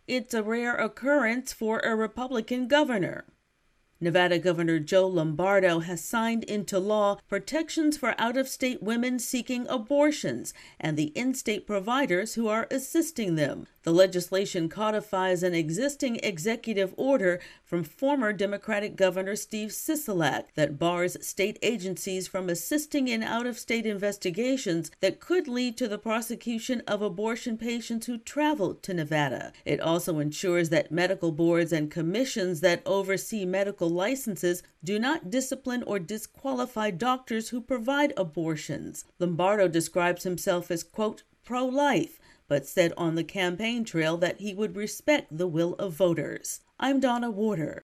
It's a rare occurrence for a Republican governor. Nevada Governor Joe Lombardo has signed into law protections for out-of-state women seeking abortions and the in-state providers who are assisting them. The legislation codifies an existing executive order from former Democratic Governor Steve Sisolak that bars state agencies from assisting in out-of-state investigations that could lead to the prosecution of abortion patients who travel to Nevada. It also ensures that medical boards and commissions that oversee medical licenses do not discipline or disqualify doctors who provide abortions. Lombardo describes himself as, quote, pro-life, but said on the campaign trail that he would respect the will of voters. I'm Donna Warder.